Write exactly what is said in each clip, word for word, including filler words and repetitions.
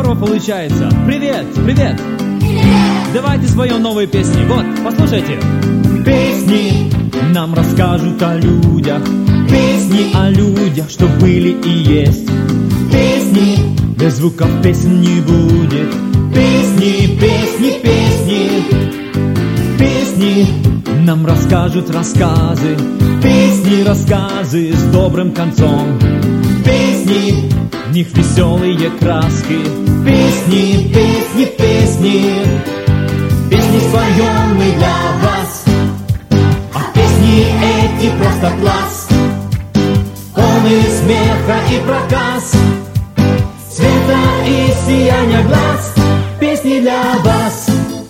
здорово получается. Привет, привет. Привет! Давайте споем новые песни. Вот, послушайте. Песни нам расскажут о людях. Песни о людях, что были и есть. Песни, без звуков песен не будет. Песни, песни, песни. Песни нам расскажут рассказы. Песни, рассказы с добрым концом. Песни, в них веселые краски. Песни, песни, песни. Песни споем мы для вас. А песни эти просто класс. Полны смеха и проказ, света и сияния глаз. Песни для вас,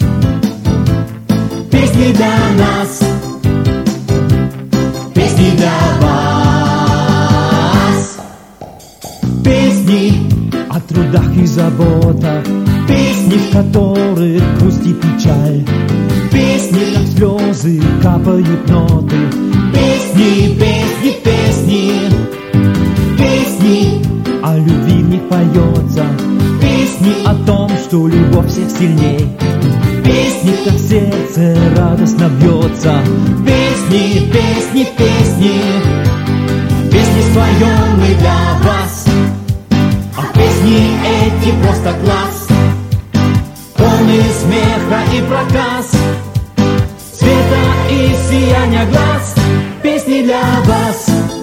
песни для нас, песни для вас. Песни о трудах и заботах, песни, в которых грусть и печаль. Песни, как слезы, капают ноты. Песни, песни, песни. Песни о любви в них поется. Песни о том, что любовь всех сильней. Песни, как сердце радостно бьется. Песни, песни, песни. Песни споем мы для вас. А песни эти просто класс. Полны смеха и проказ, света и сияния глаз. Песни для вас,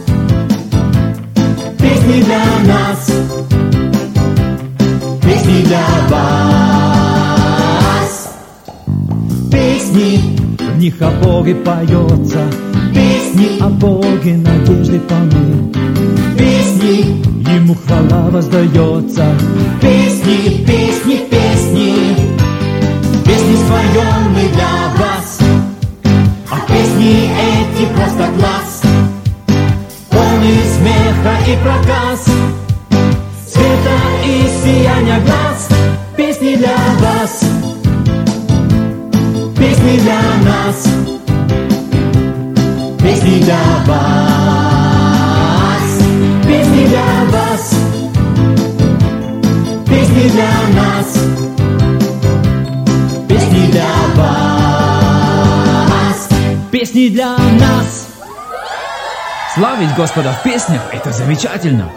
песни для нас, песни для вас. Песни, в них о Боге поется. Песни о Боге надежды полны. Песни, Ему хвала воздается. Песни, песни, песни. Песни споем мы для вас. А песни эти просто класс. Полны смеха и проказ, света и сияния глаз. Песни для вас, песни для нас, песни для вас, песни для вас, песни для нас, песни для вас, песни для нас. Славить Господа в песнях — это замечательно.